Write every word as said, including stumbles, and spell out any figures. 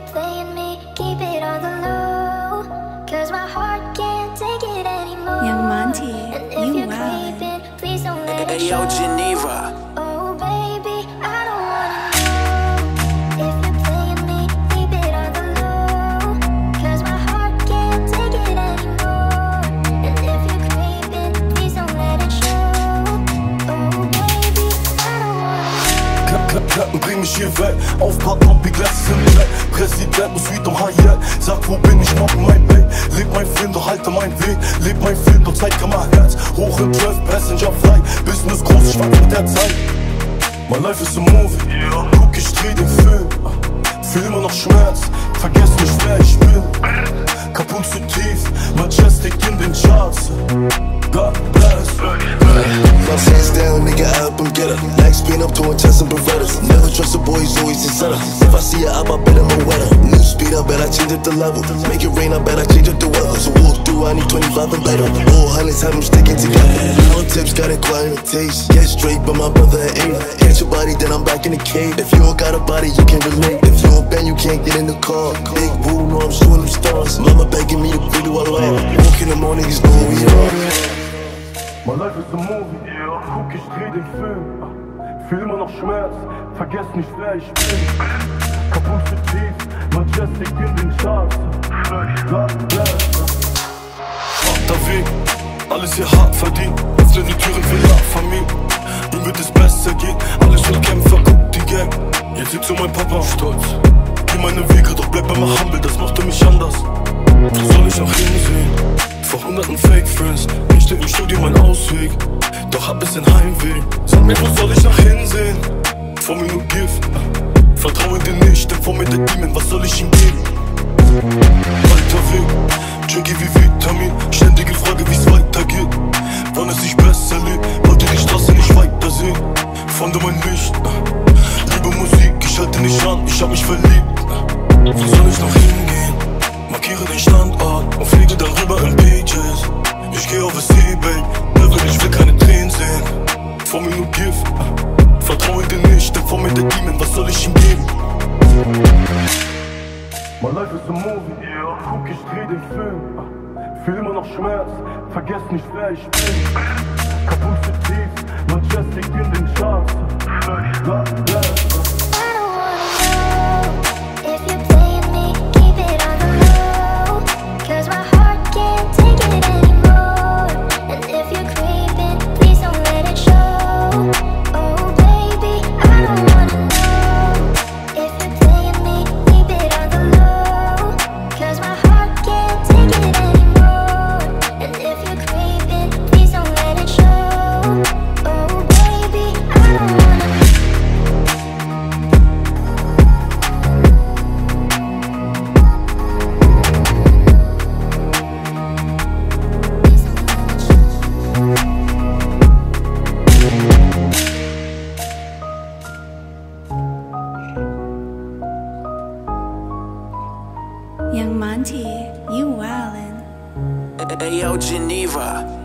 you're playing me, keep it on the low, cause my heart can't take it anymore. Young Monty, and if you you're wildin'. creeping, please don't let it Hey, yo, show. Geneva. Oh baby, I don't wanna know if you're playing me, keep it on the low, cause my heart can't take it anymore. And if you're creeping, please don't let it show. Oh baby, I don't wanna know. Klapp, klapp, klappen, bring mich hier weg. Aufpacken, ob die Gläser sind weg. Präsident muss wieder Hayat. Sag, wo bin ich, mach mein Weg. Leb mein Film, doch halte mein Weg. Leb mein Film, doch zeig kein Herz. Hoch in zwölf, Passenger fly. Business groß, ich schwank mit der Zeit. My life is a movie. Guck, ich dreh den Film. Fühl immer noch Schmerz. Vergess nicht, wer ich bin. Kaputt zu tief. Majestic in den Charts. God bless. My hands down, nigga, I help him get up. Like spin up to a test and Berettas. Never trust a boy, he's always in setup. If I see a up, I bet I'm a wetter. New speed, I bet I change up the level. Make it rain, I bet I change up the weather. So walk through, I need twenty-five and better. All hundreds have them sticking together. All tips got acquiring a taste. Get straight, but my brother ain't. Catch your body, then I'm back in the cave. If you don't got a body, you can't relate. If you don't bend, you can't get in the car. Big boo, know I'm shooting them stars. Mama begging me to video Allah. Walk in the morning, niggas know who we are. My life is a movie, guck, ich dreh den Film. Fühl immer noch Schmerz, vergess nicht, wer ich bin. Kaputt zu tief, Majestic in den Charts. God bless. Harter Weg, alles hier hart verdient. Öffne die Türen für La Familie. Ihm wird es besser gehen, alles für Kämpfer, guck die Gang. Jetzt sitzt so mein Papa stolz. Geh meine Wege, doch bleib immer humble, das machte mich anders. Wo soll ich noch hinsehen? Vor hunderten Fake Friends, ich steht im Studio mein Ausweg. Doch hab es in Heimweh. Sag mir, wo soll ich nach hinsehen? Vor mir nur Gift. Vertraue dir nicht, denn vor mir der Demon, was soll ich ihm geben? Weiter Weg, Jackie wie Vitamin. Ständige Frage, wie's weitergeht. Wann es sich besser lebt, wollte die Straße nicht weitersehen. Fand mein Licht, liebe Musik, ich halte nicht an, ich hab mich verliebt. Wo soll ich noch hingehen? Markiere den Standort und fliege darüber in Pages. Ich geh auf das Seabay, Level, ich will keine Tränen sehen. Vor mir nur Gift, vertraue dir nicht, denn vor mir der Demon, was soll ich ihm geben? My life is a movie, guck, ich dreh den Film. Fühl immer noch Schmerz, vergess nicht, wer ich bin. Kaputt zu tief, Majestic in den Charts. God bless. Young Monty, you wildin'. Hey, yo, Geneva.